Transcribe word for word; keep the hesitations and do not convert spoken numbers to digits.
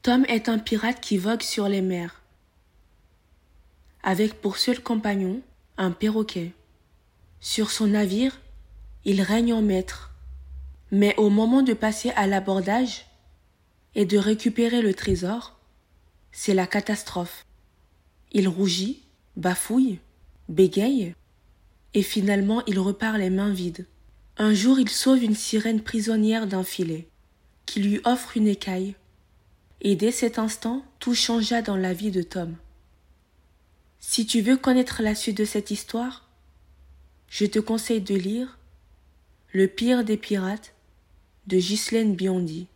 Tom est un pirate qui vogue sur les mers, avec pour seul compagnon un perroquet. Sur son navire, il règne en maître, mais au moment de passer à l'abordage et de récupérer le trésor, c'est la catastrophe. Il rougit, bafouille, bégaye, et finalement il repart les mains vides. Un jour, il sauve une sirène prisonnière d'un filet, qui lui offre une écaille. Et dès cet instant, tout changea dans la vie de Tom. Si tu veux connaître la suite de cette histoire, je te conseille de lire Le pire des pirates de Ghislaine Biondi.